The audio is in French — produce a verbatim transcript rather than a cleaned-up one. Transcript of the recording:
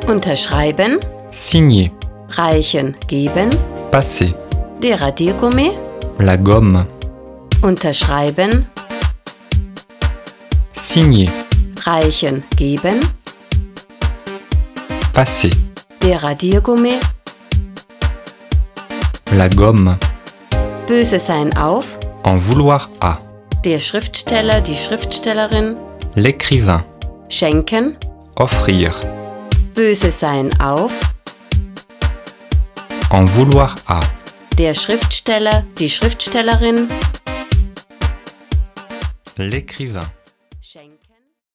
Unterschreiben, signer, reichen, geben, passer, der Radiergummi, la gomme, unterschreiben, signer, reichen, geben, passer, der Radiergummi, la gomme, böse sein auf, en vouloir à, der Schriftsteller, die Schriftstellerin, l'écrivain, schenken, offrir, böse sein auf, en vouloir à, der Schriftsteller, die Schriftstellerin, l'écrivain.